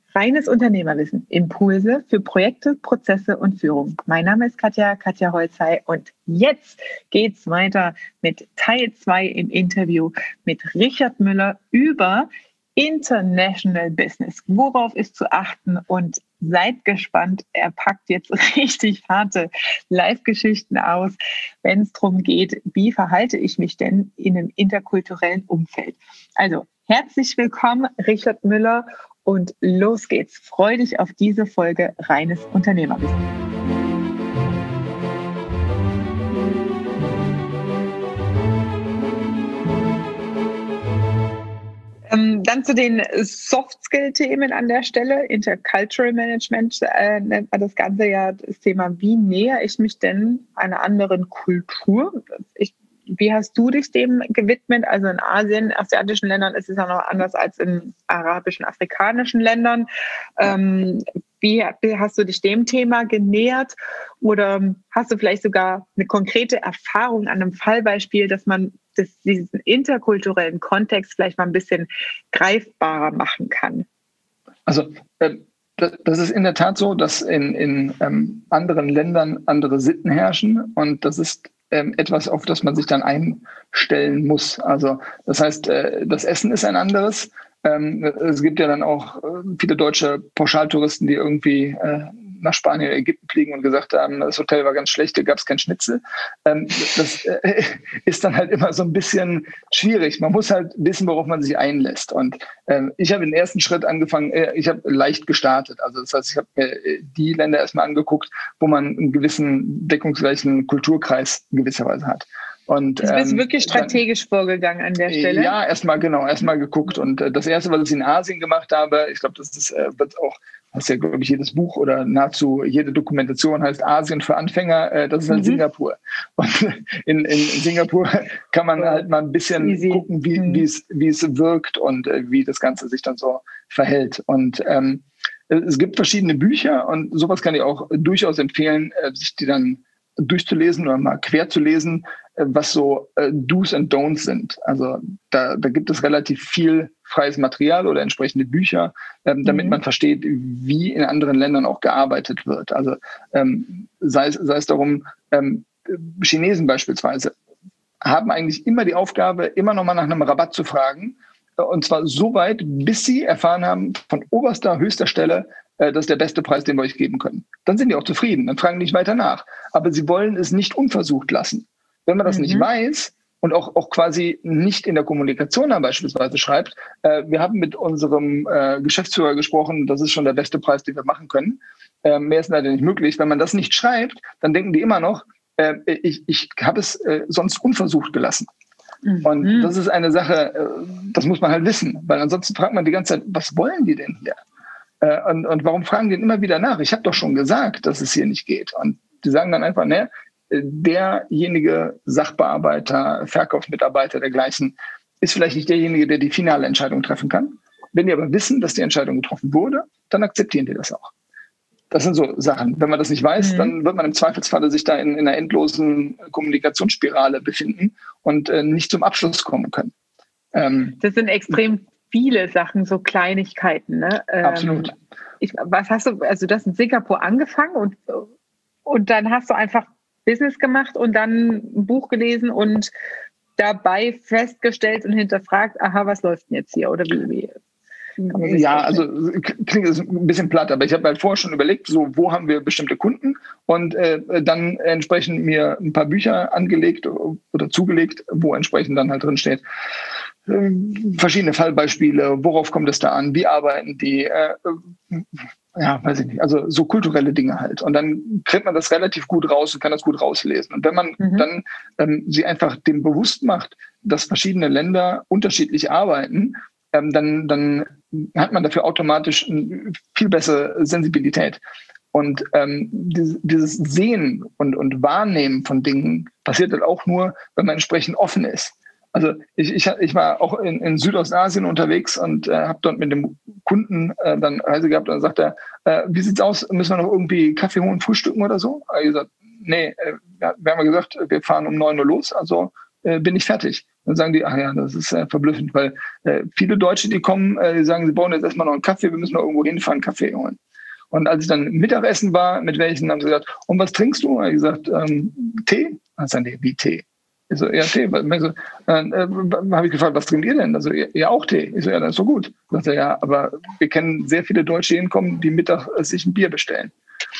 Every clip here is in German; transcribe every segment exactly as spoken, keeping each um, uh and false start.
Reines Unternehmerwissen, Impulse für Projekte, Prozesse und Führung. Mein Name ist Katja, Katja Holzhey und jetzt geht's weiter mit Teil zwei im Interview mit Richard Müller über International Business. Worauf ist zu achten? Und seid gespannt, er packt jetzt richtig harte Live-Geschichten aus, wenn es darum geht, wie verhalte ich mich denn in einem interkulturellen Umfeld. Also herzlich willkommen, Richard Müller. Und los geht's. Freu dich auf diese Folge Reines Unternehmerwissen. Ähm, dann zu den Soft-Skill-Themen an der Stelle. Intercultural Management äh, nennt man das Ganze ja, das Thema, wie näher ich mich denn einer anderen Kultur? Ich Wie hast du dich dem gewidmet? Also in Asien, asiatischen Ländern ist es ja noch anders als in arabischen, afrikanischen Ländern. Ähm, wie, wie hast du dich dem Thema genähert? Oder hast du vielleicht sogar eine konkrete Erfahrung an einem Fallbeispiel, dass man das, diesen interkulturellen Kontext vielleicht mal ein bisschen greifbarer machen kann? Also äh, das ist in der Tat so, dass in, in ähm, anderen Ländern andere Sitten herrschen und das ist etwas, auf das man sich dann einstellen muss. Also das heißt, das Essen ist ein anderes. Es gibt ja dann auch viele deutsche Pauschaltouristen, die irgendwie nach Spanien oder Ägypten fliegen und gesagt haben, das Hotel war ganz schlecht, da gab es kein Schnitzel. Das ist dann halt immer so ein bisschen schwierig. Man muss halt wissen, worauf man sich einlässt. Und ich habe den ersten Schritt angefangen, ich habe leicht gestartet. Also das heißt, ich habe mir die Länder erstmal angeguckt, wo man einen gewissen deckungsgleichen Kulturkreis in gewisser Weise hat. Und, du bist ähm, wirklich strategisch dann vorgegangen an der Stelle? Ja, erstmal genau, erstmal geguckt. Und äh, das Erste, was ich in Asien gemacht habe, ich glaube, das ist, äh, wird auch, das ist ja, glaube ich, jedes Buch oder nahezu jede Dokumentation heißt Asien für Anfänger, äh, das ist halt mhm. Singapur. Und in, in Singapur kann man halt mal ein bisschen Easy. gucken, wie mhm. es wie es wirkt und äh, wie das Ganze sich dann so verhält. Und ähm, es gibt verschiedene Bücher und sowas kann ich auch durchaus empfehlen, äh, sich die dann durchzulesen oder mal quer zu lesen, was so äh, Do's and Don'ts sind. Also da, da gibt es relativ viel freies Material oder entsprechende Bücher, ähm, damit mhm. man versteht, wie in anderen Ländern auch gearbeitet wird. Also ähm, sei es, sei es darum, ähm, Chinesen beispielsweise haben eigentlich immer die Aufgabe, immer noch mal nach einem Rabatt zu fragen. Und zwar so weit, bis sie erfahren haben, von oberster, höchster Stelle, das ist der beste Preis, den wir euch geben können. Dann sind die auch zufrieden, dann fragen die nicht weiter nach. Aber sie wollen es nicht unversucht lassen. Wenn man das mhm. nicht weiß und auch, auch quasi nicht in der Kommunikation dann beispielsweise schreibt, äh, wir haben mit unserem äh, Geschäftsführer gesprochen, das ist schon der beste Preis, den wir machen können. Äh, mehr ist leider nicht möglich. Wenn man das nicht schreibt, dann denken die immer noch, äh, ich, ich habe es äh, sonst unversucht gelassen. Mhm. Und das ist eine Sache, äh, das muss man halt wissen, weil ansonsten fragt man die ganze Zeit, was wollen die denn hier? Äh, und, und warum fragen die denn immer wieder nach? Ich habe doch schon gesagt, dass es hier nicht geht. Und die sagen dann einfach, ne, derjenige Sachbearbeiter, Verkaufsmitarbeiter dergleichen ist vielleicht nicht derjenige, der die finale Entscheidung treffen kann. Wenn die aber wissen, dass die Entscheidung getroffen wurde, dann akzeptieren die das auch. Das sind so Sachen. Wenn man das nicht weiß, mhm. dann wird man im Zweifelsfalle sich da in, in einer endlosen Kommunikationsspirale befinden und äh, nicht zum Abschluss kommen können. Ähm, das sind extrem viele Sachen, so Kleinigkeiten. Ne? Ähm, absolut. Ich, was hast du, also du hast in Singapur angefangen und, und dann hast du einfach Business gemacht und dann ein Buch gelesen und dabei festgestellt und hinterfragt, aha, was läuft denn jetzt hier? Oder wie? wie ja, also klingt das ein bisschen platt, aber ich habe halt vorher schon überlegt, so wo haben wir bestimmte Kunden und äh, dann entsprechend mir ein paar Bücher angelegt oder zugelegt, wo entsprechend dann halt drin steht, äh, verschiedene Fallbeispiele, worauf kommt es da an, wie arbeiten die, äh, ja, weiß ich nicht, also so kulturelle Dinge halt. Und dann kriegt man das relativ gut raus und kann das gut rauslesen. Und wenn man mhm. dann ähm, sie einfach dem bewusst macht, dass verschiedene Länder unterschiedlich arbeiten, ähm, dann, dann hat man dafür automatisch eine viel bessere Sensibilität. Und ähm, dieses, dieses Sehen und, und Wahrnehmen von Dingen passiert halt auch nur, wenn man entsprechend offen ist. Also ich, ich, ich war auch in, in Südostasien unterwegs und äh, habe dort mit dem Kunden äh, dann Reise gehabt und dann sagt er, äh, wie sieht's aus, müssen wir noch irgendwie Kaffee holen, frühstücken oder so? Ich gesagt, nee, äh, wir haben ja gesagt, wir fahren um neun Uhr los, also äh, bin ich fertig. Dann sagen die, ach ja, das ist äh, verblüffend, weil äh, viele Deutsche, die kommen, äh, die sagen, sie brauchen jetzt erstmal noch einen Kaffee, wir müssen noch irgendwo hinfahren, einen Kaffee holen. Und als ich dann Mittagessen war, mit welchen, haben sie gesagt, und was trinkst du? Und ich gesagt, ähm, Tee? Dann sagen die, wie Tee? Ich so, ja, Tee. Ich so, äh, äh, habe ich gefragt, was trinkt ihr denn? Also, ja, auch Tee. Ich so, ja, das ist so gut. Sagt er, ja, aber wir kennen sehr viele Deutsche, die hinkommen, die Mittag äh, sich ein Bier bestellen.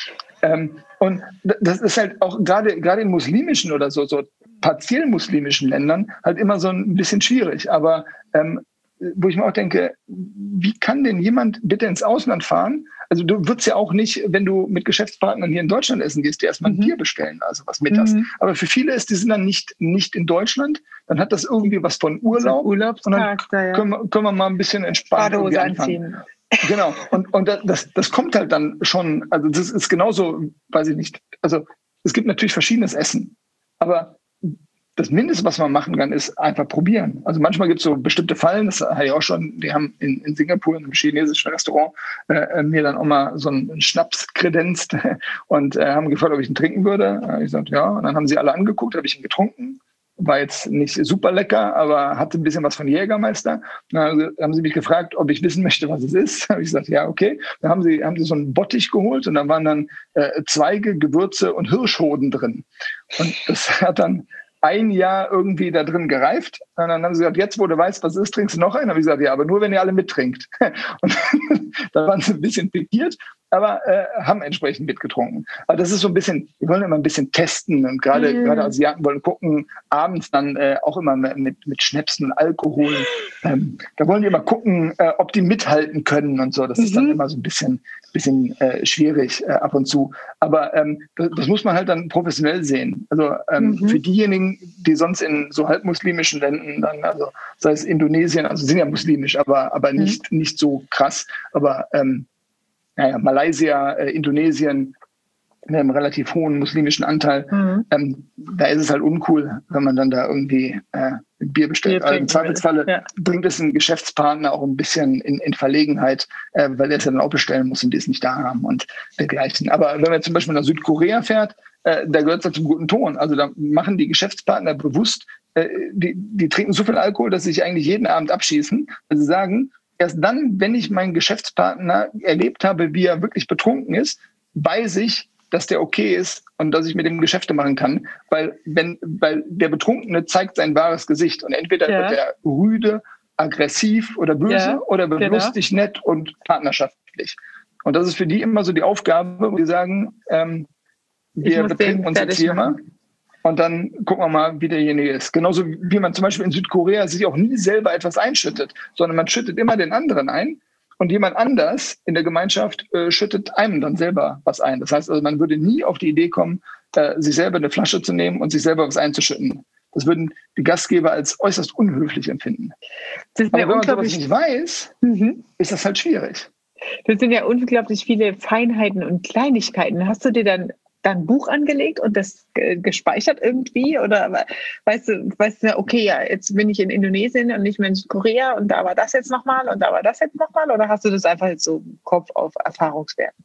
Ähm, und das ist halt auch gerade gerade in muslimischen oder so, so partiell muslimischen Ländern halt immer so ein bisschen schwierig. Aber ähm, wo ich mir auch denke, wie kann denn jemand bitte ins Ausland fahren? Also du würdest ja auch nicht, wenn du mit Geschäftspartnern hier in Deutschland essen gehst, dir erstmal ein Mhm. Bier bestellen, also was mittags. Mhm. Aber für viele ist, die sind dann nicht, nicht in Deutschland, dann hat das irgendwie was von Urlaub. So Urlaubstag, und dann da, ja. können, wir, können wir mal ein bisschen entspannt irgendwie anfangen. Anziehen. Genau. Und, und das, das kommt halt dann schon, also das ist genauso, weiß ich nicht, also es gibt natürlich verschiedenes Essen, aber das Mindeste, was man machen kann, ist einfach probieren. Also manchmal gibt es so bestimmte Fallen, das habe ich auch schon, die haben in, in Singapur in einem chinesischen Restaurant äh, mir dann auch mal so einen Schnaps kredenzt und äh, haben gefragt, ob ich ihn trinken würde. Ich sagte, ja. Und dann haben sie alle angeguckt, habe ich ihn getrunken. War jetzt nicht super lecker, aber hatte ein bisschen was von Jägermeister. Dann haben sie mich gefragt, ob ich wissen möchte, was es ist. Da habe ich gesagt, ja, okay. Dann haben sie, haben sie so einen Bottich geholt und da waren dann äh, Zweige, Gewürze und Hirschhoden drin. Und das hat dann ein Jahr irgendwie da drin gereift. Und dann haben sie gesagt, jetzt, wo du weißt, was es ist, trinkst du noch einen? Habe ich gesagt, ja, aber nur, wenn ihr alle mittrinkt. Und da waren sie ein bisschen pikiert, aber äh, haben entsprechend mitgetrunken. Aber das ist so ein bisschen, wir wollen immer ein bisschen testen und gerade Mhm. gerade Asiaten wollen gucken, abends dann äh, auch immer mit, mit Schnäpsen und Alkohol. Ähm, da wollen die immer gucken, äh, ob die mithalten können und so. Das mhm. ist dann immer so ein bisschen, bisschen äh, schwierig äh, ab und zu. Aber ähm, das, das muss man halt dann professionell sehen. Also ähm, mhm. für diejenigen, die sonst in so halbmuslimischen Ländern, dann, also sei es Indonesien, also sind ja muslimisch, aber, aber nicht, mhm. nicht so krass. Aber ähm, naja, Malaysia, äh, Indonesien, mit einem relativ hohen muslimischen Anteil, mhm. ähm, da ist es halt uncool, wenn man dann da irgendwie äh, ein Bier bestellt. Also im Zweifelsfalle ja. bringt es einen Geschäftspartner auch ein bisschen in, in Verlegenheit, äh, weil er es ja dann auch bestellen muss und die es nicht da haben und dergleichen. Aber wenn man zum Beispiel nach Südkorea fährt, äh, da gehört es halt zum guten Ton. Also da machen die Geschäftspartner bewusst, äh, die, die trinken so viel Alkohol, dass sie sich eigentlich jeden Abend abschießen, weil sie sagen, erst dann, wenn ich meinen Geschäftspartner erlebt habe, wie er wirklich betrunken ist, weiß ich, dass der okay ist und dass ich mit dem Geschäfte machen kann, weil wenn, weil der Betrunkene zeigt sein wahres Gesicht und entweder ja. wird er rüde, aggressiv oder böse ja, oder wird genau. lustig, nett und partnerschaftlich. Und das ist für die immer so die Aufgabe, wo die sagen, ähm, wir betrinken uns jetzt hier mal und dann gucken wir mal, wie derjenige ist. Genauso wie man zum Beispiel in Südkorea sich auch nie selber etwas einschüttet, sondern man schüttet immer den anderen ein. Und jemand anders in der Gemeinschaft äh, schüttet einem dann selber was ein. Das heißt, also man würde nie auf die Idee kommen, äh, sich selber eine Flasche zu nehmen und sich selber was einzuschütten. Das würden die Gastgeber als äußerst unhöflich empfinden. Aber wenn man sowas nicht weiß, mhm. ist das halt schwierig. Das sind ja unglaublich viele Feinheiten und Kleinigkeiten. Hast du dir dann dann ein Buch angelegt und das gespeichert irgendwie? Oder weißt du, weißt du, okay, ja, jetzt bin ich in Indonesien und nicht mehr in Südkorea und da war das jetzt nochmal und da war das jetzt nochmal? Oder hast du das einfach jetzt so im Kopf auf Erfahrungswerten?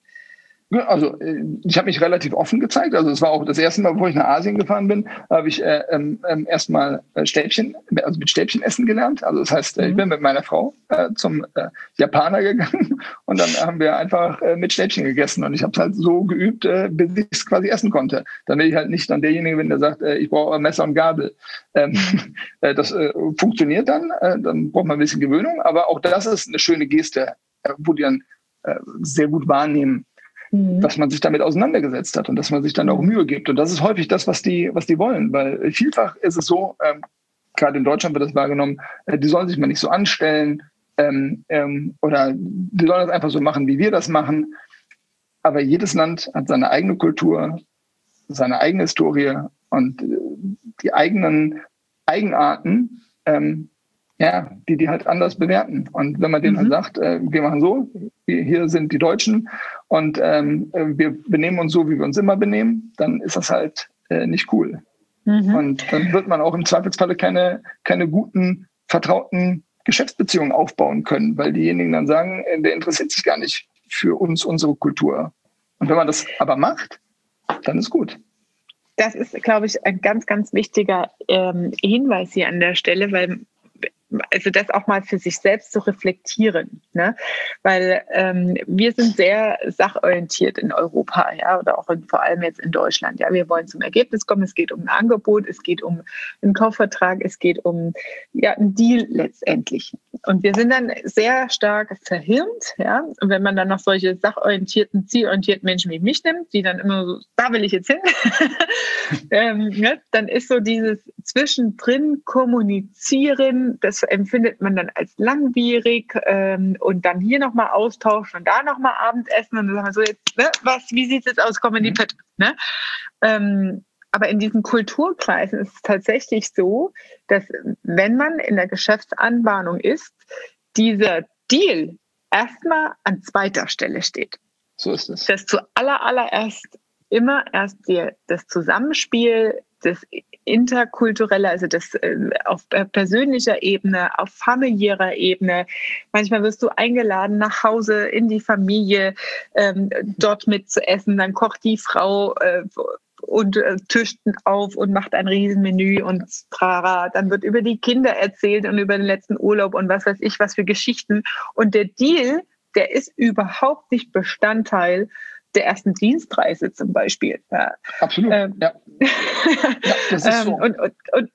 Also ich habe mich relativ offen gezeigt. Also es war auch das erste Mal, wo ich nach Asien gefahren bin, habe ich äh, ähm, erstmal Stäbchen, also mit Stäbchen essen gelernt. Also das heißt, mhm. ich bin mit meiner Frau äh, zum äh, Japaner gegangen und dann haben wir einfach äh, mit Stäbchen gegessen. Und ich habe es halt so geübt, äh, bis ich es quasi essen konnte. Dann will ich halt nicht dann derjenige, wenn der sagt, äh, ich brauche Messer und Gabel. Ähm, äh, das äh, funktioniert dann, äh, dann braucht man ein bisschen Gewöhnung. Aber auch das ist eine schöne Geste, äh, wo die dann äh, sehr gut wahrnehmen, dass man sich damit auseinandergesetzt hat und dass man sich dann auch Mühe gibt. Und das ist häufig das, was die, was die wollen. Weil vielfach ist es so, ähm, gerade in Deutschland wird das wahrgenommen, äh, die sollen sich mal nicht so anstellen ähm, ähm, oder die sollen das einfach so machen, wie wir das machen. Aber jedes Land hat seine eigene Kultur, seine eigene Historie und äh, die eigenen Eigenarten, ähm, ja, die die halt anders bewerten. Und wenn man denen mhm. halt sagt, äh, wir machen so, wir, hier sind die Deutschen und ähm, wir benehmen uns so, wie wir uns immer benehmen, dann ist das halt äh, nicht cool. Mhm. Und dann wird man auch im Zweifelsfalle keine, keine guten, vertrauten Geschäftsbeziehungen aufbauen können, weil diejenigen dann sagen, äh, der interessiert sich gar nicht für uns, unsere Kultur. Und wenn man das aber macht, dann ist gut. Das ist, glaube ich, ein ganz, ganz wichtiger ähm, Hinweis hier an der Stelle, weil also das auch mal für sich selbst zu reflektieren, ne? Weil ähm, wir sind sehr sachorientiert in Europa, ja, oder auch in, vor allem jetzt in Deutschland. Ja, wir wollen zum Ergebnis kommen. Es geht um ein Angebot, es geht um einen Kaufvertrag, es geht um ja einen Deal letztendlich. Und wir sind dann sehr stark verhirnt, ja. Und wenn man dann noch solche sachorientierten, zielorientierten Menschen wie mich nimmt, die dann immer so, da will ich jetzt hin, ähm, ne? Dann ist so dieses Zwischendrin kommunizieren, das empfindet man dann als langwierig ähm, und dann hier nochmal austauschen und da nochmal Abendessen und dann sagen wir so, jetzt, ne, was, wie sieht es jetzt aus, kommen in die Pötte, ne? Ähm, aber in diesen Kulturkreisen ist es tatsächlich so, dass wenn man in der Geschäftsanbahnung ist, dieser Deal erstmal an zweiter Stelle steht. So ist es. Dass zu aller, allererst immer erst die, das Zusammenspiel, das Interkulturelle, also das äh, auf persönlicher Ebene, auf familiärer Ebene. Manchmal wirst du eingeladen nach Hause in die Familie, ähm, dort mit zu essen. Dann kocht die Frau äh, und äh, tischt auf und macht ein Riesenmenü und trara. Dann wird über die Kinder erzählt und über den letzten Urlaub und was weiß ich, was für Geschichten. Und der Deal, der ist überhaupt nicht Bestandteil der ersten Dienstreise zum Beispiel. Ja. Absolut, ähm, ja. ja. Das ist so. und, und, und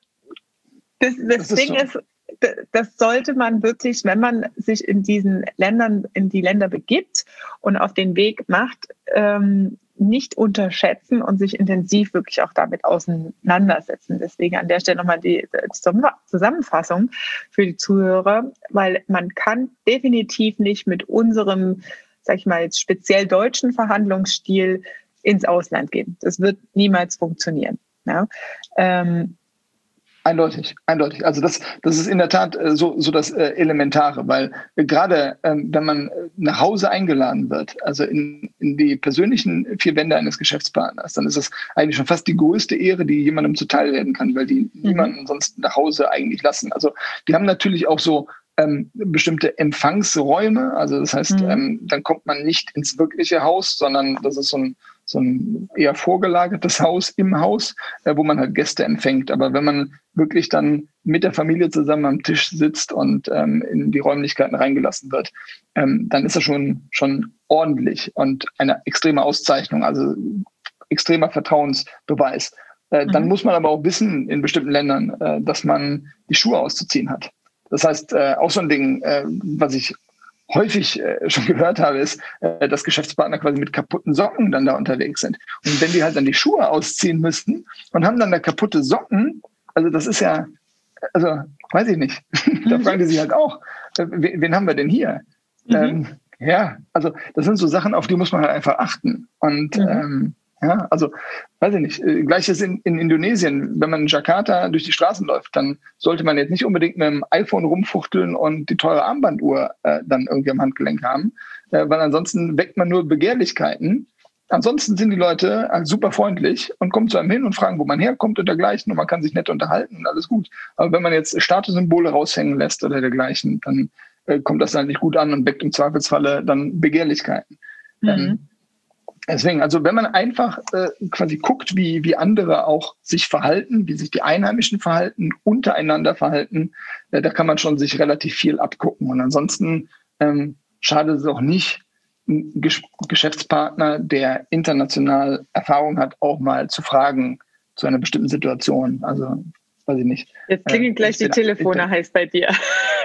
das, das, das Ding ist, so. ist, das sollte man wirklich, wenn man sich in diesen Ländern, in die Länder begibt und auf den Weg macht, ähm, nicht unterschätzen und sich intensiv wirklich auch damit auseinandersetzen. Deswegen an der Stelle nochmal die Zusammenfassung für die Zuhörer, weil man kann definitiv nicht mit unserem, sag ich mal, jetzt speziell deutschen Verhandlungsstil ins Ausland gehen. Das wird niemals funktionieren. Ja? Ähm, Eindeutig, eindeutig. Also das, das ist in der Tat äh, so, so das äh, Elementare, weil äh, gerade ähm, wenn man nach Hause eingeladen wird, also in, in die persönlichen vier Wände eines Geschäftspartners, dann ist das eigentlich schon fast die größte Ehre, die jemandem zuteil werden kann, weil die mhm. niemanden sonst nach Hause eigentlich lassen. Also die haben natürlich auch so ähm, bestimmte Empfangsräume, also das heißt, mhm. ähm, dann kommt man nicht ins wirkliche Haus, sondern das ist so ein so ein eher vorgelagertes Haus im Haus, äh, wo man halt Gäste empfängt. Aber wenn man wirklich dann mit der Familie zusammen am Tisch sitzt und ähm, in die Räumlichkeiten reingelassen wird, ähm, dann ist das schon, schon ordentlich und eine extreme Auszeichnung, also extremer Vertrauensbeweis. Äh, mhm. Dann muss man aber auch wissen, in bestimmten Ländern, äh, dass man die Schuhe auszuziehen hat. Das heißt, äh, auch so ein Ding, äh, was ich häufig äh, schon gehört habe, ist, äh, dass Geschäftspartner quasi mit kaputten Socken dann da unterwegs sind. Und wenn die halt dann die Schuhe ausziehen müssten und haben dann da kaputte Socken, also das ist ja, also weiß ich nicht, da fragen die sich halt auch, äh, wen, wen haben wir denn hier? Mhm. Ähm, ja, also das sind so Sachen, auf die muss man halt einfach achten. Und mhm. ähm, ja, also weiß ich nicht, äh, gleiches in, in Indonesien, wenn man in Jakarta durch die Straßen läuft, dann sollte man jetzt nicht unbedingt mit dem iPhone rumfuchteln und die teure Armbanduhr äh, dann irgendwie am Handgelenk haben, äh, weil ansonsten weckt man nur Begehrlichkeiten. Ansonsten sind die Leute halt super freundlich und kommen zu einem hin und fragen, wo man herkommt und dergleichen und man kann sich nett unterhalten und alles gut. Aber wenn man jetzt Statussymbole raushängen lässt oder dergleichen, dann äh, kommt das halt nicht gut an und weckt im Zweifelsfalle dann Begehrlichkeiten. Mhm. Ähm, Deswegen, also wenn man einfach äh, quasi guckt, wie, wie andere auch sich verhalten, wie sich die Einheimischen verhalten, untereinander verhalten, äh, da kann man schon sich relativ viel abgucken. Und ansonsten ähm, schadet es auch nicht, einen Gesch- Geschäftspartner, der international Erfahrung hat, auch mal zu fragen zu einer bestimmten Situation. Also weiß ich nicht. Jetzt klingelt äh, gleich die Telefone heiß bei dir.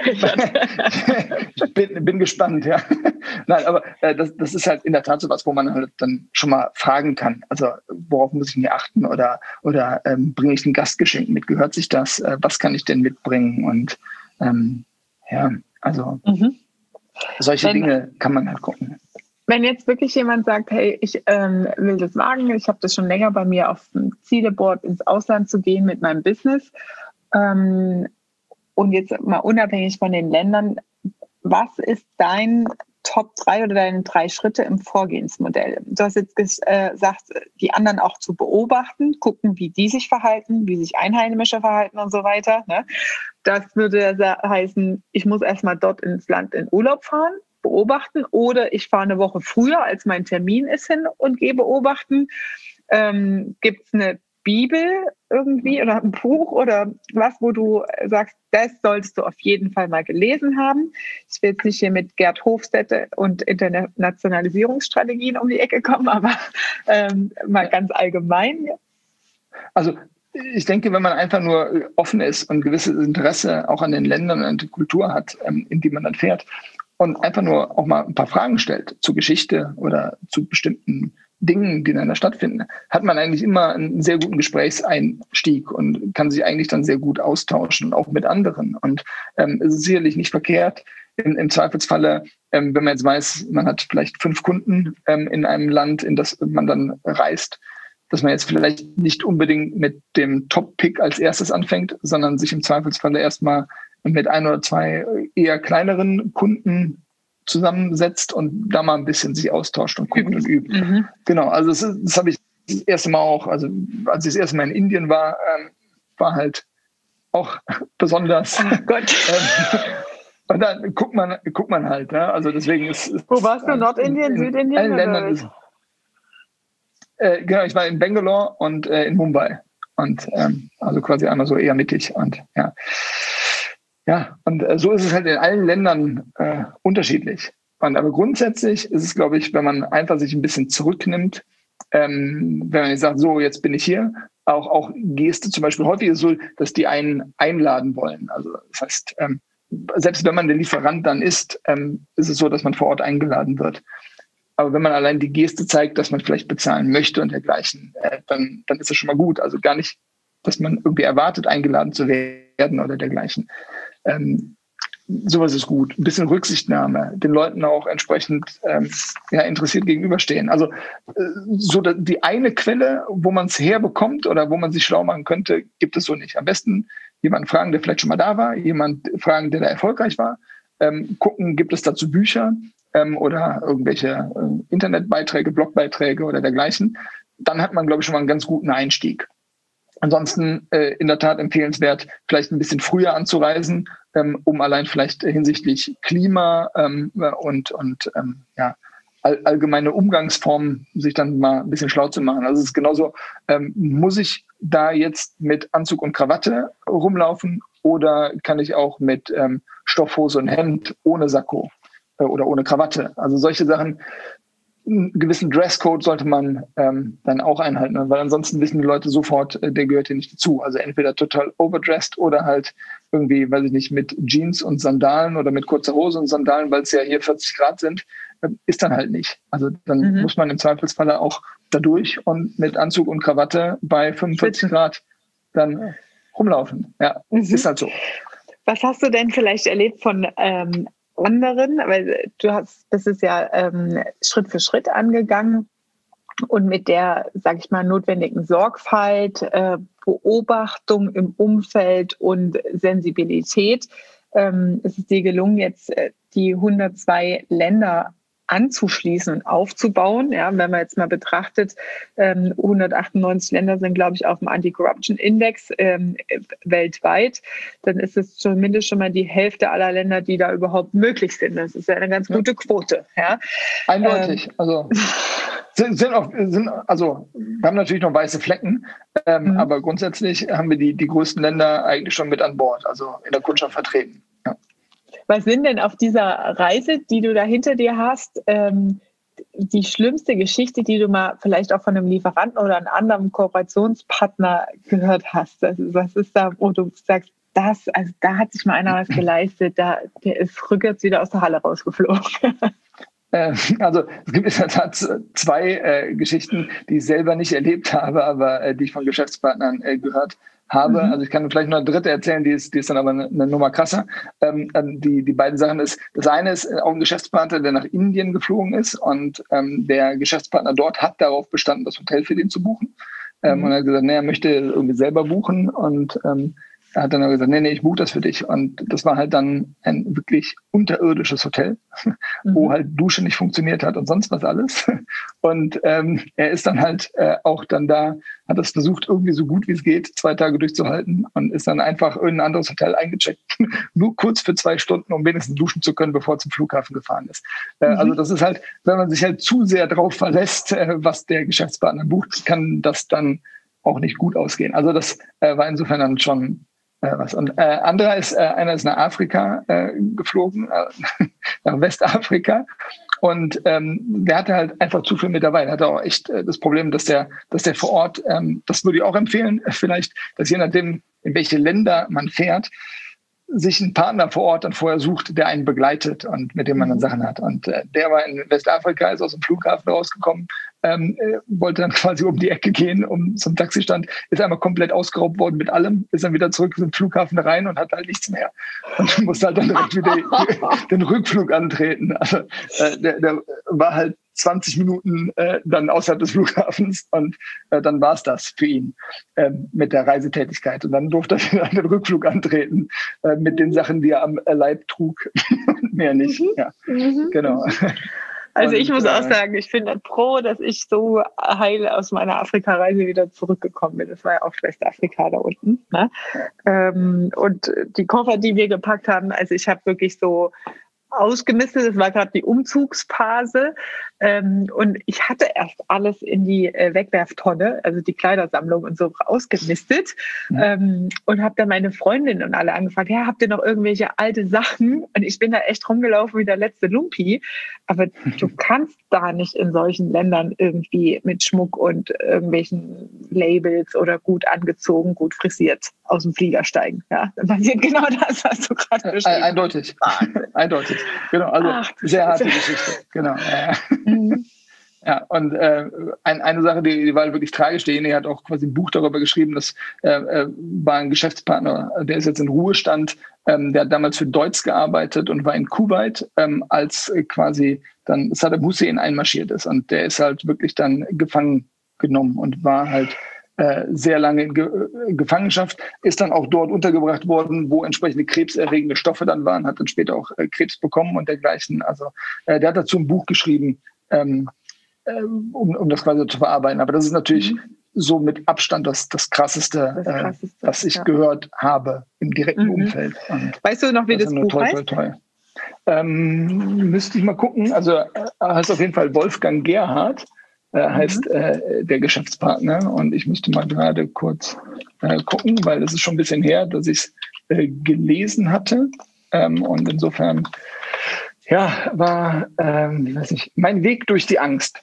ich bin, bin gespannt, ja. Nein, aber äh, das, das ist halt in der Tat so was, wo man halt dann schon mal fragen kann. Also worauf muss ich denn hier achten oder oder ähm, bringe ich ein Gastgeschenk mit? Gehört sich das? Äh, was kann ich denn mitbringen? Und ähm, ja, also mhm. solche Wenn, Dinge kann man halt gucken. Wenn jetzt wirklich jemand sagt, hey, ich ähm, will das wagen, ich habe das schon länger bei mir auf dem Zieleboard ins Ausland zu gehen mit meinem Business ähm, und jetzt mal unabhängig von den Ländern, was ist dein Top drei oder deine drei Schritte im Vorgehensmodell? Du hast jetzt äh, gesagt, die anderen auch zu beobachten, gucken, wie die sich verhalten, wie sich Einheimische verhalten und so weiter. Ne? Das würde heißen, ich muss erstmal dort ins Land in Urlaub fahren, beobachten, oder ich fahre eine Woche früher, als mein Termin ist, hin und gehe beobachten. Ähm, gibt es eine Bibel irgendwie oder ein Buch oder was, wo du sagst, das solltest du auf jeden Fall mal gelesen haben? Ich will jetzt nicht hier mit Gerd Hofstede und Internationalisierungsstrategien um die Ecke kommen, aber ähm, mal ganz allgemein. Also ich denke, wenn man einfach nur offen ist und gewisses Interesse auch an den Ländern und der Kultur hat, in die man dann fährt und einfach nur auch mal ein paar Fragen stellt zur Geschichte oder zu bestimmten Dingen, die dann da stattfinden, hat man eigentlich immer einen sehr guten Gesprächseinstieg und kann sich eigentlich dann sehr gut austauschen, auch mit anderen. Und ähm, es ist sicherlich nicht verkehrt, im, im Zweifelsfalle, ähm, wenn man jetzt weiß, man hat vielleicht fünf Kunden ähm, in einem Land, in das man dann reist, dass man jetzt vielleicht nicht unbedingt mit dem Top-Pick als erstes anfängt, sondern sich im Zweifelsfalle erstmal mit ein oder zwei eher kleineren Kunden zusammensetzt und da mal ein bisschen sich austauscht und guckt und übt. Mhm. Genau, also das, ist, das habe ich das erste Mal auch, also als ich das erste Mal in Indien war, ähm, war halt auch besonders. Oh Gott. ähm, und dann guckt man, guckt man halt, ne? Also deswegen ist. Wo warst du? Nordindien, in, in Südindien? Allen Ländern ist, äh, genau, ich war in Bangalore und äh, in Mumbai. Und ähm, also quasi einmal so eher mittig und ja. Ja, und äh, so ist es halt in allen Ländern äh, unterschiedlich. Und aber grundsätzlich ist es, glaube ich, wenn man einfach sich ein bisschen zurücknimmt, ähm, wenn man jetzt sagt, so, jetzt bin ich hier, auch, auch Geste zum Beispiel, häufig ist es so, dass die einen einladen wollen. Also das heißt, ähm, selbst wenn man der Lieferant dann ist, ähm, ist es so, dass man vor Ort eingeladen wird. Aber wenn man allein die Geste zeigt, dass man vielleicht bezahlen möchte und dergleichen, äh, dann, dann ist es schon mal gut. Also gar nicht, dass man irgendwie erwartet, eingeladen zu werden oder dergleichen. Ähm, sowas ist gut. Ein bisschen Rücksichtnahme, den Leuten auch entsprechend ähm, ja, interessiert gegenüberstehen. Also äh, so die eine Quelle, wo man es herbekommt oder wo man sich schlau machen könnte, gibt es so nicht. Am besten jemanden fragen, der vielleicht schon mal da war, jemanden fragen, der da erfolgreich war, ähm, gucken, gibt es dazu Bücher ähm, oder irgendwelche äh, Internetbeiträge, Blogbeiträge oder dergleichen. Dann hat man, glaube ich, schon mal einen ganz guten Einstieg. Ansonsten äh, in der Tat empfehlenswert, vielleicht ein bisschen früher anzureisen, ähm, um allein vielleicht hinsichtlich Klima ähm, und, und ähm, ja, all, allgemeine Umgangsformen sich dann mal ein bisschen schlau zu machen. Also es ist genauso, ähm, muss ich da jetzt mit Anzug und Krawatte rumlaufen oder kann ich auch mit ähm, Stoffhose und Hemd ohne Sakko äh, oder ohne Krawatte? Also solche Sachen. Einen gewissen Dresscode sollte man ähm, dann auch einhalten, weil ansonsten wissen die Leute sofort, äh, der gehört hier nicht dazu. Also entweder total overdressed oder halt irgendwie, weiß ich nicht, mit Jeans und Sandalen oder mit kurzer Hose und Sandalen, weil es ja hier vierzig Grad sind, äh, ist dann halt nicht. Also dann mhm. muss man im Zweifelsfalle auch da durch und mit Anzug und Krawatte bei fünfundvierzig Grad dann rumlaufen. Ja, mhm. ist halt so. Was hast du denn vielleicht erlebt von ähm, anderen, weil du hast, das ist ja ähm, Schritt für Schritt angegangen und mit der, sag ich mal, notwendigen Sorgfalt, äh, Beobachtung im Umfeld und Sensibilität ähm, ist es dir gelungen, jetzt äh, die hundertzwei Länder anzuschließen und aufzubauen. Ja, wenn man jetzt mal betrachtet, ähm, hundertachtundneunzig Länder sind, glaube ich, auf dem Anti-Corruption-Index ähm, weltweit, dann ist es zumindest schon mal die Hälfte aller Länder, die da überhaupt möglich sind. Das ist ja eine ganz gute Quote. Ja. Eindeutig. Ähm, also sind, sind, auch, sind also wir haben natürlich noch weiße Flecken, ähm, mhm. aber grundsätzlich haben wir die, die größten Länder eigentlich schon mit an Bord, also in der Kundschaft vertreten. Ja. Was sind denn auf dieser Reise, die du da hinter dir hast, ähm, die schlimmste Geschichte, die du mal vielleicht auch von einem Lieferanten oder einem anderen Kooperationspartner gehört hast? Also was ist da, wo du sagst, das, also da hat sich mal einer was geleistet, da, der ist rückwärts wieder aus der Halle rausgeflogen? Äh, also es gibt in der Tat zwei äh, Geschichten, die ich selber nicht erlebt habe, aber äh, die ich von Geschäftspartnern äh, gehört habe. Mhm. Also ich kann vielleicht noch eine dritte erzählen, die ist, die ist dann aber eine, eine Nummer krasser. Ähm, die, die beiden Sachen ist, das eine ist auch ein Geschäftspartner, der nach Indien geflogen ist und ähm, der Geschäftspartner dort hat darauf bestanden, das Hotel für den zu buchen. Ähm, mhm. Und er hat gesagt, nee, er möchte irgendwie selber buchen und ähm, er hat dann aber gesagt, nee, nee, ich buche das für dich. Und das war halt dann ein wirklich unterirdisches Hotel, mhm. wo halt Dusche nicht funktioniert hat und sonst was alles. Und ähm, er ist dann halt äh, auch dann da, hat es versucht, irgendwie so gut wie es geht, zwei Tage durchzuhalten und ist dann einfach in ein anderes Hotel eingecheckt, nur kurz für zwei Stunden, um wenigstens duschen zu können, bevor er zum Flughafen gefahren ist. Äh, mhm. Also das ist halt, wenn man sich halt zu sehr drauf verlässt, äh, was der Geschäftspartner bucht, kann das dann auch nicht gut ausgehen. Also das äh, war insofern dann schon äh, was. Und äh, anderer ist, äh, einer ist nach Afrika äh, geflogen, äh, nach Westafrika. Und ähm, der hatte halt einfach zu viel mit dabei. Der hatte auch echt äh, das Problem, dass der, dass der vor Ort, ähm, das würde ich auch empfehlen, vielleicht, dass je nachdem, in welche Länder man fährt, sich einen Partner vor Ort dann vorher sucht, der einen begleitet und mit dem man dann Sachen hat. Und äh, der war in Westafrika, ist aus dem Flughafen rausgekommen, ähm, äh, wollte dann quasi um die Ecke gehen, um zum Taxistand, ist einmal komplett ausgeraubt worden mit allem, ist dann wieder zurück zum Flughafen rein und hat halt nichts mehr. Und musste halt dann direkt wieder den Rückflug antreten. Also äh, der, der war halt zwanzig Minuten äh, dann außerhalb des Flughafens und äh, dann war es das für ihn äh, mit der Reisetätigkeit. Und dann durfte er wieder den Rückflug antreten äh, mit den Sachen, die er am äh, Leib trug. Mehr nicht. Mhm. Ja, Mhm. genau. Also Und, ich muss äh, auch sagen, ich bin halt froh, dass ich so heil aus meiner Afrika-Reise wieder zurückgekommen bin. Das war ja auch Westafrika da unten. Ne? Ähm, und die Koffer, die wir gepackt haben, also ich habe wirklich so ausgemistet. Das war gerade die Umzugsphase. Ähm, und ich hatte erst alles in die äh, Wegwerftonne, also die Kleidersammlung und so ausgemistet. Mhm. Ähm, und habe dann meine Freundin und alle angefragt, ja, habt ihr noch irgendwelche alte Sachen? Und ich bin da echt rumgelaufen wie der letzte Lumpi. Aber du kannst da nicht in solchen Ländern irgendwie mit Schmuck und irgendwelchen Labels oder gut angezogen, gut frisiert aus dem Flieger steigen. Ja, dann passiert genau das, was du gerade beschrieben hast. Eindeutig. Eindeutig. Genau, also Ach, sehr harte Geschichte. Genau. Mhm. Ja, und äh, ein, eine Sache, die, die war wirklich tragisch. Derjenige hat auch quasi ein Buch darüber geschrieben. Das äh, war ein Geschäftspartner, der ist jetzt in Ruhestand. Ähm, der hat damals für Deutz gearbeitet und war in Kuwait, ähm, als äh, quasi dann Saddam Hussein einmarschiert ist. Und der ist halt wirklich dann gefangen genommen und war halt äh, sehr lange in Ge Gefangenschaft, ist dann auch dort untergebracht worden, wo entsprechende krebserregende Stoffe dann waren, hat dann später auch äh, Krebs bekommen und dergleichen. Also äh, der hat dazu ein Buch geschrieben, ähm, Um, um das quasi zu verarbeiten. Aber das ist natürlich mhm. so mit Abstand das, das Krasseste, das Krasseste äh, was ich ja. gehört habe im direkten mhm. Umfeld. Und weißt du noch, wie das, das Buch toll, heißt? Toll, toll. Ähm, müsste ich mal gucken. Also äh, heißt auf jeden Fall Wolfgang Gerhardt, äh, heißt mhm. äh, der Geschäftspartner. Und ich müsste mal gerade kurz äh, gucken, weil es ist schon ein bisschen her, dass ich es äh, gelesen hatte. Ähm, und insofern ja, war ähm, weiß nicht, Mein Weg durch die Angst.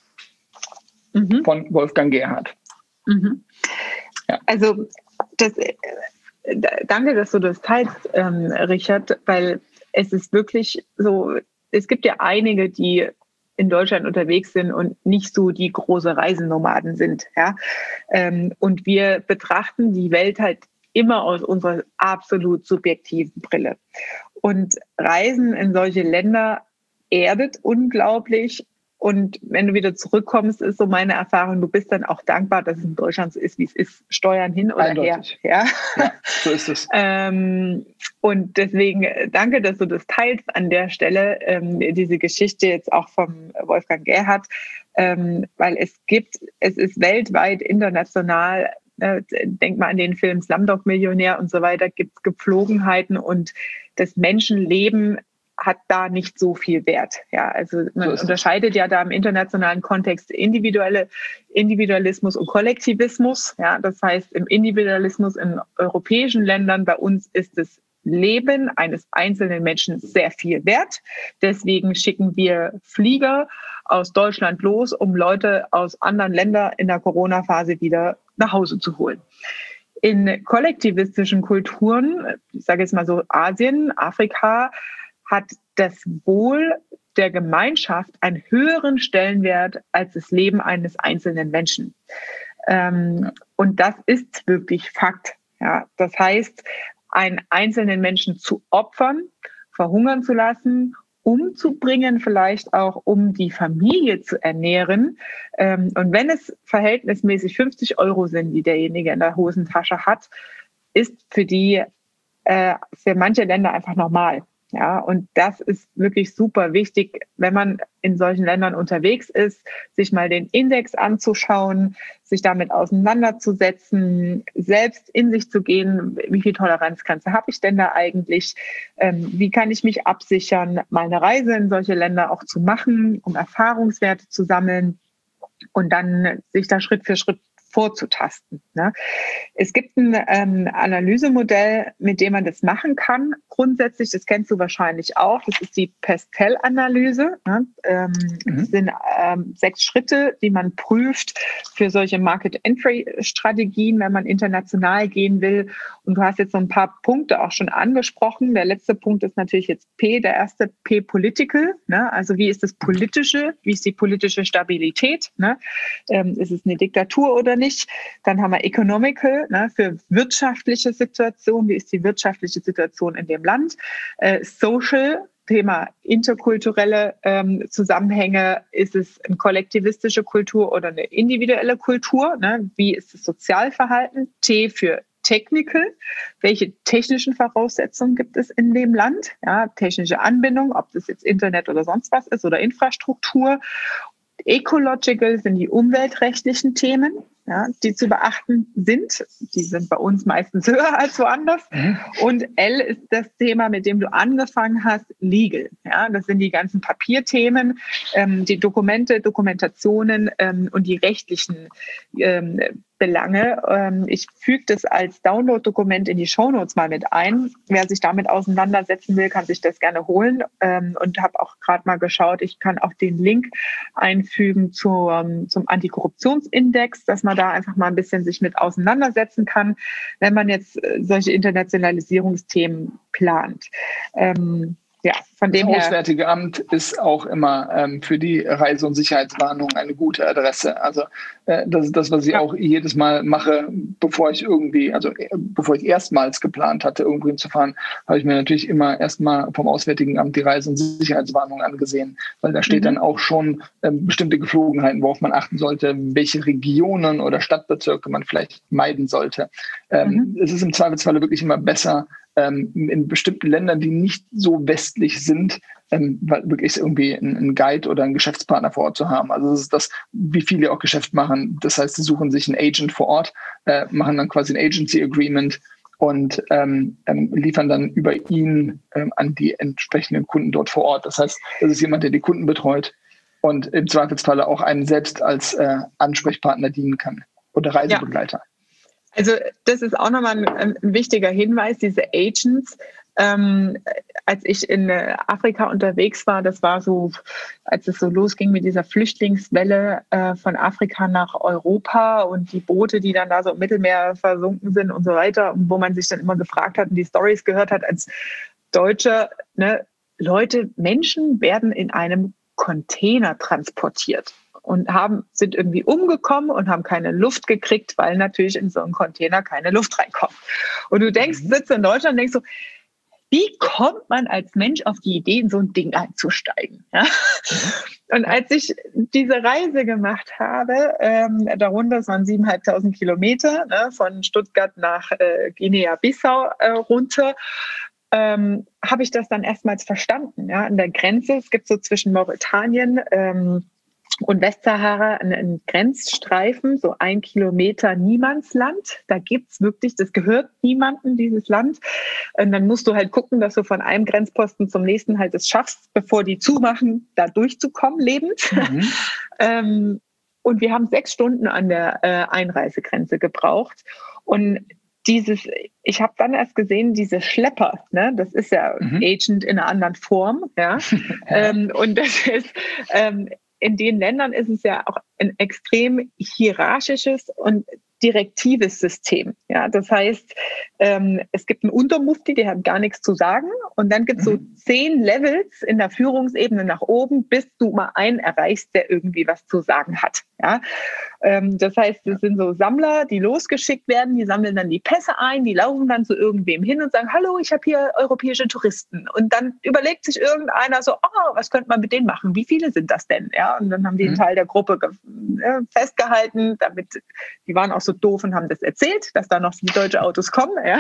Mhm. Von Wolfgang Gerhardt. Mhm. Ja. Also das, äh, danke, dass du das teilst, ähm, Richard, weil es ist wirklich so, es gibt ja einige, die in Deutschland unterwegs sind und nicht so die große Reisennomaden sind. Ja? Ähm, und wir betrachten die Welt halt immer aus unserer absolut subjektiven Brille. Und Reisen in solche Länder erdet unglaublich. Und wenn du wieder zurückkommst, ist so meine Erfahrung, du bist dann auch dankbar, dass es in Deutschland so ist, wie es ist, Steuern hin oder Eindeutig. her. Ja? Ja, so ist es. ähm, und deswegen danke, dass du das teilst an der Stelle, ähm, diese Geschichte jetzt auch vom Wolfgang Gerhardt, ähm, weil es gibt, es ist weltweit, international, äh, denk mal an den Film Slumdog Millionär und so weiter, gibt es Gepflogenheiten und das Menschenleben hat da nicht so viel Wert. Ja, also man so unterscheidet ja da im internationalen Kontext individuelle Individualismus und Kollektivismus. Ja, das heißt, im Individualismus in europäischen Ländern bei uns ist das Leben eines einzelnen Menschen sehr viel wert. Deswegen schicken wir Flieger aus Deutschland los, um Leute aus anderen Ländern in der Corona-Phase wieder nach Hause zu holen. In kollektivistischen Kulturen, ich sage jetzt mal so Asien, Afrika, hat das Wohl der Gemeinschaft einen höheren Stellenwert als das Leben eines einzelnen Menschen. Ähm, und das ist wirklich Fakt. Ja, das heißt, einen einzelnen Menschen zu opfern, verhungern zu lassen, umzubringen, vielleicht auch um die Familie zu ernähren. Ähm, und wenn es verhältnismäßig fünfzig Euro sind, die derjenige in der Hosentasche hat, ist für die, äh, für manche Länder einfach normal. Ja, und das ist wirklich super wichtig, wenn man in solchen Ländern unterwegs ist, sich mal den Index anzuschauen, sich damit auseinanderzusetzen, selbst in sich zu gehen, wie viel Toleranzgrenze habe ich denn da eigentlich, ähm, wie kann ich mich absichern, mal eine Reise in solche Länder auch zu machen, um Erfahrungswerte zu sammeln und dann sich da Schritt für Schritt vorzutasten. Ne? Es gibt ein ähm, Analysemodell, mit dem man das machen kann. Grundsätzlich, das kennst du wahrscheinlich auch, das ist die Pestel-Analyse. Ne? Ähm, mhm. Das sind ähm, sechs Schritte, die man prüft für solche Market-Entry-Strategien, wenn man international gehen will. Und du hast jetzt so ein paar Punkte auch schon angesprochen. Der letzte Punkt ist natürlich jetzt P, der erste P, Political. Ne? Also wie ist das Politische? Wie ist die politische Stabilität? Ne? Ähm, ist es eine Diktatur oder nicht? Nicht. Dann haben wir Economical, ne, für wirtschaftliche Situation. Wie ist die wirtschaftliche Situation in dem Land? Äh, Social, Thema interkulturelle ähm, Zusammenhänge. Ist es eine kollektivistische Kultur oder eine individuelle Kultur? Ne? Wie ist das Sozialverhalten? T für Technical. Welche technischen Voraussetzungen gibt es in dem Land? Ja, technische Anbindung, ob das jetzt Internet oder sonst was ist oder Infrastruktur. Ecological sind die umweltrechtlichen Themen, ja, die zu beachten sind. Die sind bei uns meistens höher als woanders. Mhm. Und L ist das Thema, mit dem du angefangen hast, Legal. Ja, das sind die ganzen Papierthemen, ähm, die Dokumente, Dokumentationen ähm, und die rechtlichen ähm, Belange. Ähm, ich füge das als Download-Dokument in die Shownotes mal mit ein. Wer sich damit auseinandersetzen will, kann sich das gerne holen. Ähm, und habe auch gerade mal geschaut, ich kann auch den Link einfügen zu, ähm, zum Antikorruptionsindex, dass man da einfach mal ein bisschen sich mit auseinandersetzen kann, wenn man jetzt äh, solche Internationalisierungsthemen plant. Ähm, Ja, von dem her. Das Auswärtige Amt ist auch immer ähm, für die Reise- und Sicherheitswarnung eine gute Adresse. Also äh, das ist das, was ich ja. auch jedes Mal mache, bevor ich irgendwie, also äh, bevor ich erstmals geplant hatte, irgendwo hinzufahren, habe ich mir natürlich immer erstmal vom Auswärtigen Amt die Reise- und Sicherheitswarnung angesehen, weil da steht mhm. dann auch schon ähm, bestimmte Geflogenheiten, worauf man achten sollte, welche Regionen oder Stadtbezirke man vielleicht meiden sollte. Ähm, mhm. Es ist im Zweifelsfalle wirklich immer besser, ähm, in bestimmten Ländern, die nicht so westlich sind, ähm, wirklich irgendwie einen Guide oder einen Geschäftspartner vor Ort zu haben. Also das ist das, wie viele auch Geschäft machen. Das heißt, sie suchen sich einen Agent vor Ort, äh, machen dann quasi ein Agency Agreement und ähm, ähm, liefern dann über ihn ähm, an die entsprechenden Kunden dort vor Ort. Das heißt, das ist jemand, der die Kunden betreut und im Zweifelsfalle auch einem selbst als äh, Ansprechpartner dienen kann oder Reisebegleiter. Ja. Also das ist auch nochmal ein, ein wichtiger Hinweis, diese Agents. Ähm, als ich in Afrika unterwegs war, das war so, als es so losging mit dieser Flüchtlingswelle äh, von Afrika nach Europa und die Boote, die dann da so im Mittelmeer versunken sind und so weiter, wo man sich dann immer gefragt hat und die Storys gehört hat als Deutscher, ne, Leute, Menschen werden in einem Container transportiert. Und haben, sind irgendwie umgekommen und haben keine Luft gekriegt, weil natürlich in so einen Container keine Luft reinkommt. Und du denkst, sitzt in Deutschland und denkst so, wie kommt man als Mensch auf die Idee, in so ein Ding einzusteigen? Ja? Und als ich diese Reise gemacht habe, ähm, darunter, es waren siebeneinhalbtausend Kilometer, ne, von Stuttgart nach äh, Guinea-Bissau äh, runter, ähm, habe ich das dann erstmals verstanden. Ja? An der Grenze, es gibt so zwischen Mauretanien, ähm, und Westsahara ein Grenzstreifen, so ein Kilometer Niemandsland. Da gibt's wirklich, das gehört niemandem, dieses Land. Und dann musst du halt gucken, dass du von einem Grenzposten zum nächsten halt es schaffst, bevor die zumachen, da durchzukommen, lebend. Mhm. ähm, und wir haben sechs Stunden an der äh, Einreisegrenze gebraucht. Und dieses, ich habe dann erst gesehen, diese Schlepper, ne, das ist ja mhm. Agent in einer anderen Form, ja. ähm, und das ist, ähm, in den Ländern ist es ja auch ein extrem hierarchisches und direktives System. Ja, das heißt, ähm, es gibt einen Untermufti, der hat gar nichts zu sagen. Und dann gibt es so zehn Levels in der Führungsebene nach oben, bis du mal einen erreichst, der irgendwie was zu sagen hat. Ja, ähm, das heißt, es sind so Sammler, die losgeschickt werden, die sammeln dann die Pässe ein, die laufen dann zu irgendwem hin und sagen, hallo, ich habe hier europäische Touristen. Und dann überlegt sich irgendeiner so, oh, was könnte man mit denen machen? Wie viele sind das denn? Ja, und dann haben die einen Teil der Gruppe äh, festgehalten, damit, die waren auch so doof und haben das erzählt, dass da noch viele deutsche Autos kommen. Ja.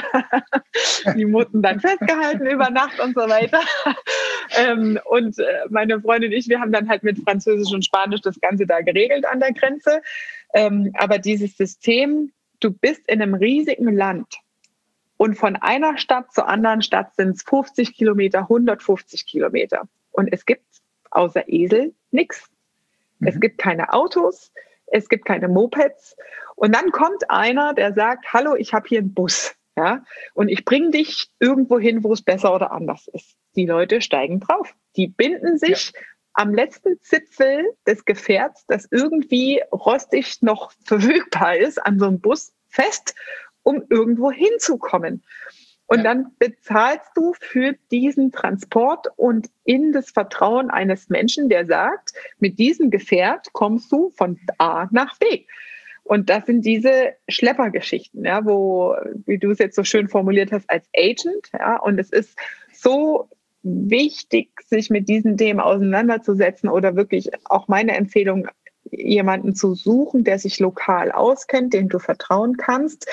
Die wurden dann festgehalten über Nacht und so weiter. ähm, und äh, meine Freundin und ich, wir haben dann halt mit Französisch und Spanisch das Ganze da geregelt an der Grenze. Ähm, aber dieses System, du bist in einem riesigen Land und von einer Stadt zur anderen Stadt sind es fünfzig Kilometer, hundertfünfzig Kilometer. Und es gibt außer Esel nichts. Mhm. Es gibt keine Autos. es gibt keine Mopeds. Und dann kommt einer, der sagt, hallo, ich habe hier einen Bus. Ja, und ich bringe dich irgendwo hin, wo es besser oder anders ist. Die Leute steigen drauf. Die binden sich ja. am letzten Zipfel des Gefährts, das irgendwie rostig noch verfügbar ist, an so einem Bus fest, um irgendwo hinzukommen. Und ja. dann bezahlst du für diesen Transport und in das Vertrauen eines Menschen, der sagt, mit diesem Gefährt kommst du von A nach B. Und das sind diese Schleppergeschichten, ja, wo, wie du es jetzt so schön formuliert hast, als Agent, ja, und es ist so wichtig, sich mit diesen Themen auseinanderzusetzen oder wirklich auch meine Empfehlung, jemanden zu suchen, der sich lokal auskennt, dem du vertrauen kannst.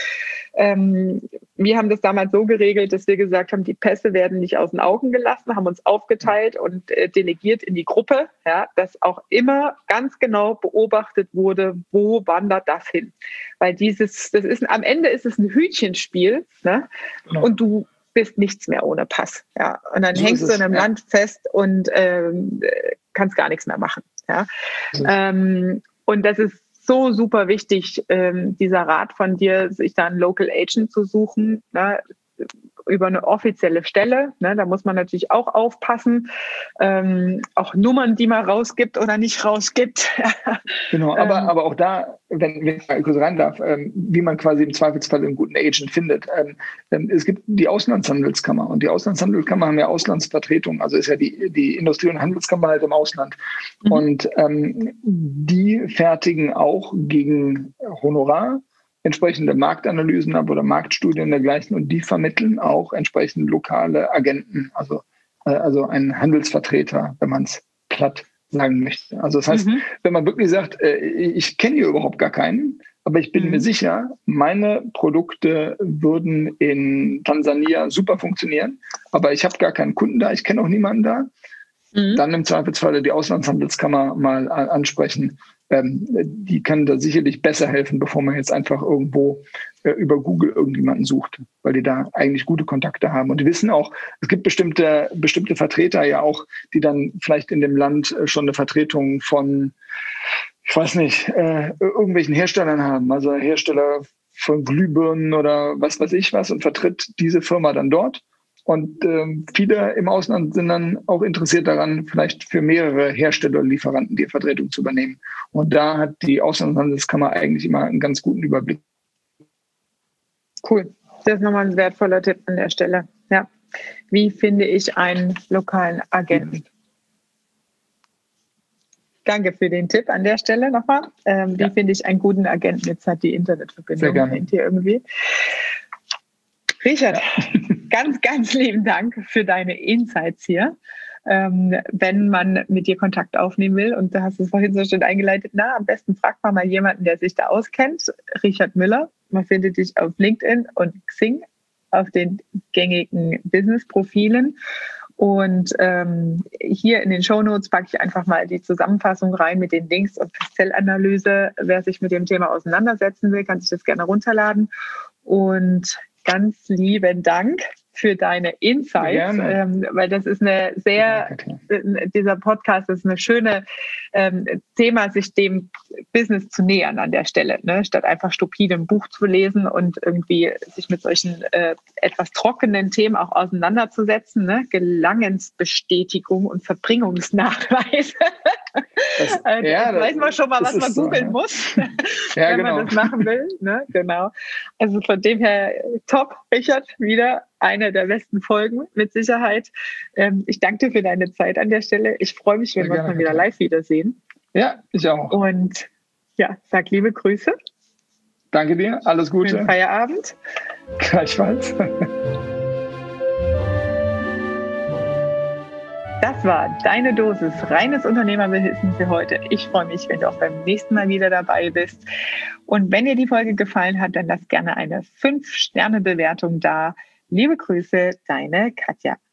Ähm, wir haben das damals so geregelt, dass wir gesagt haben, die Pässe werden nicht aus den Augen gelassen, haben uns aufgeteilt und äh, delegiert in die Gruppe, ja, dass auch immer ganz genau beobachtet wurde, wo wandert das hin. Weil dieses, das ist, am Ende ist es ein Hütchenspiel, ne? Genau. Und du bist nichts mehr ohne Pass. Ja. Und dann so hängst du in einem ja. Land fest und ähm, kannst gar nichts mehr machen. Ja. So. Ähm, und das ist so super wichtig, ähm, dieser Rat von dir, sich da einen Local Agent zu suchen, ne, über eine offizielle Stelle. Ne, da muss man natürlich auch aufpassen. Ähm, auch Nummern, die man rausgibt oder nicht rausgibt. Genau, aber, ähm, aber auch da, wenn, wenn ich mal kurz rein darf, ähm, wie man quasi im Zweifelsfall einen guten Agent findet. Ähm, ähm, es gibt die Auslandshandelskammer und die Auslandshandelskammer haben ja Auslandsvertretungen, also ist ja die, die Industrie- und Handelskammer halt im Ausland. Mhm. Und ähm, die fertigen auch gegen Honorar entsprechende Marktanalysen ab oder Marktstudien dergleichen und die vermitteln auch entsprechend lokale Agenten, also, äh, also einen Handelsvertreter, wenn man es platt sagen möchte. Also das heißt, mhm. wenn man wirklich sagt, äh, ich kenne hier überhaupt gar keinen, aber ich bin mhm. mir sicher, meine Produkte würden in Tansania super funktionieren, aber ich habe gar keinen Kunden da, ich kenne auch niemanden da, mhm. dann im Zweifelsfalle die Auslandshandelskammer mal ansprechen. Ähm, die kann da sicherlich besser helfen, bevor man jetzt einfach irgendwo äh, über Google irgendjemanden sucht, weil die da eigentlich gute Kontakte haben. Und die wissen auch, es gibt bestimmte, bestimmte Vertreter ja auch, die dann vielleicht in dem Land äh, schon eine Vertretung von, ich weiß nicht, äh, irgendwelchen Herstellern haben, also Hersteller von Glühbirnen oder was weiß ich was und vertritt diese Firma dann dort. Und ähm, viele im Ausland sind dann auch interessiert daran, vielleicht für mehrere Hersteller und Lieferanten die Vertretung zu übernehmen. Und da hat die Auslandshandelskammer eigentlich immer einen ganz guten Überblick. Cool. Das ist nochmal ein wertvoller Tipp an der Stelle. Ja. Wie finde ich einen lokalen Agenten? Ja. Danke für den Tipp an der Stelle nochmal. Ähm, wie ja. finde ich einen guten Agenten? Jetzt hat die Internetverbindung hängt hier irgendwie. Richard, ja. ganz, ganz lieben Dank für deine Insights hier. Ähm, wenn man mit dir Kontakt aufnehmen will, und du hast es vorhin so schön eingeleitet, na, am besten fragt man mal jemanden, der sich da auskennt. Richard Müller, man findet dich auf LinkedIn und Xing, auf den gängigen Business-Profilen. Und ähm, hier in den Shownotes packe ich einfach mal die Zusammenfassung rein mit den Links und Zellanalyse. Wer sich mit dem Thema auseinandersetzen will, kann sich das gerne runterladen. Und ganz lieben Dank für deine Insights, ähm, weil das ist eine sehr, ja, dieser Podcast ist eine schöne ähm, Thema, sich dem Business zu nähern an der Stelle, ne? Statt einfach stupide ein Buch zu lesen und irgendwie sich mit solchen äh, etwas trockenen Themen auch auseinanderzusetzen, ne? Gelangensbestätigung und Verbringungsnachweis. Das, also, ja, das weiß man schon mal, was man googeln so, muss, ja, wenn genau. man das machen will. Ne? Genau. Also von dem her top, Richard, wieder eine der besten Folgen mit Sicherheit. Ähm, ich danke dir für deine Zeit an der Stelle. Ich freue mich, wenn Sehr wir uns mal wieder live wiedersehen. Ja, ich auch. Und ja, sag liebe Grüße. Danke dir, alles Gute. Schönen Feierabend. Gleichfalls. Das war deine Dosis reines Unternehmerwissen für heute. Ich freue mich, wenn du auch beim nächsten Mal wieder dabei bist. Und wenn dir die Folge gefallen hat, dann lass gerne eine fünf Sterne Bewertung da. Liebe Grüße, deine Katja.